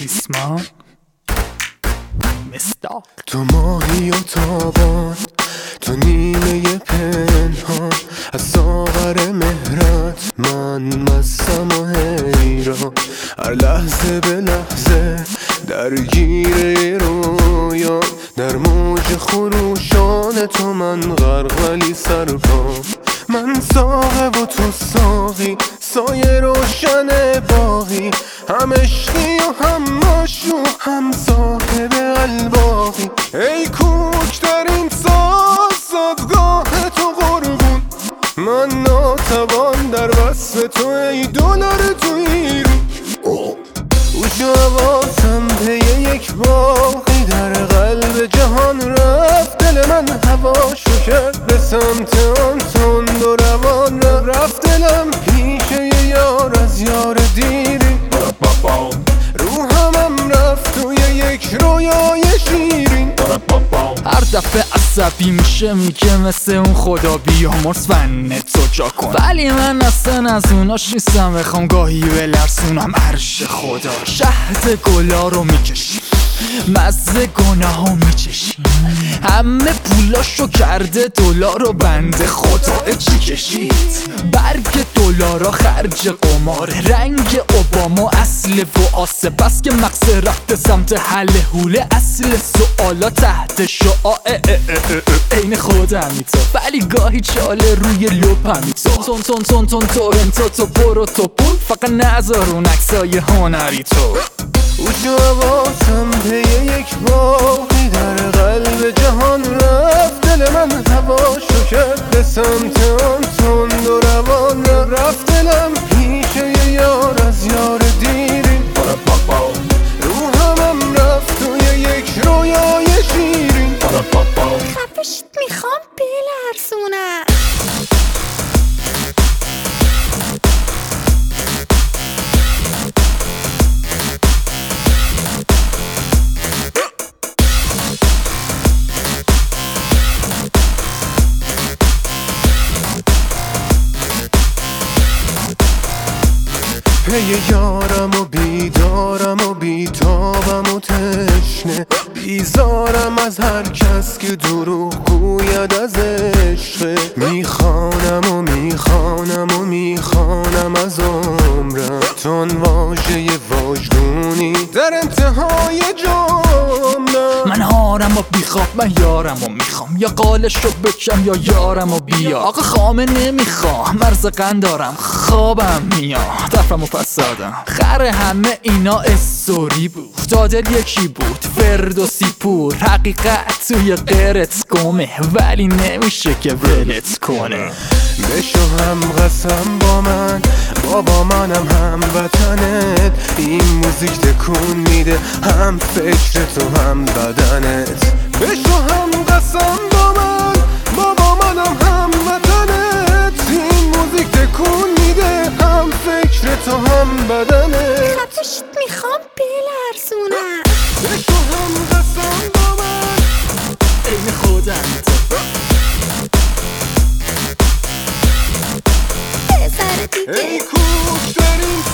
ریسمان مصداق. تو ماهی و تابان، تو نیمه پنهان، از ساغر مهرت من مستم و حیران، هر لحظه به لحظه درگیر رویان، در موج خروشان تو من غرق ولی سرپام. من ساقه و تو ساقی، سایه روشن باقی، هم عشقی و هم مشروع، هم صاحب الباقی. ای کوک در این سازگاه تو قربون، من ناتوان در وصف تو ای دلار تو ایرون. گوش و حواسم پی یک باقی، در قلب جهان رفت دل من هواشو کرد، به سمت آن تند و روان رفت دلم پیش یار از یار دیری. روحم رفت توی یک رویای شیرین. هر دفعه عصبی میشه میگه مثل اون خدا بیامرز فن تو جا کن، ولی من اصلا از اوناش نیستم، بخوام گاهی بلرسونم عرش خدا. شهد گلا رو میکشی، مزه گناهو میچشی، همه پولاشو کرده دلار و بنده خدا چی کشید. برگ دلارا خرج قمار، رنگ اوباما اصل و آسه، بس که مقصد رفته سمت حل حوله، اصل سوالا تحت شعاع این خودمی تو، ولی گاهی چاله روی لپمی تو. تون تون تون تون تورنتو تو برو تو پول، فقط نذار اون عکسای هنری تو. گوش و حواسم پی یک باقی، در قلب جهان رفت دل من هواشو کرد، به سمت آن تند و روان رفت دلم پیش یار از یار دیری. روحم رفت توی یک رویای شیرین. خفشت میخوام بلرزونم. پی یارم و بیدارم و بیتابم و تشنه، بیزارم از هر کس که دروغ گوید از عشق. میخوانم و میخوانم و میخوانم از عمرم، چون واژه واژگونی در انتهای جملم. من هارم و بیخواب، من یارم و میخوام، یا قالش رو بکشم یا یارم و بیا. آقا خامه نمیخوام، مرز قند دارم، خوابم میاد، دفرم و فسادم. خر همه اینا استوری بود، دادل یکی بود فردوسی پور. حقیقت توی غیرت گمه، ولی نمیشه که ولت کنه. بشو هم قسم با من، بابا منم هم وطنت، این موزیک تکون میده هم فکر تو هم بدنت. بشو هم قسم با من، بابا منم هم وطنت، این موزیک تکون میده هم فکر تو هم بدنت. خفشت میخوام بلرزونم. بشو هم قسم با من، این خودم تو. بذار دیگه ای کوک در این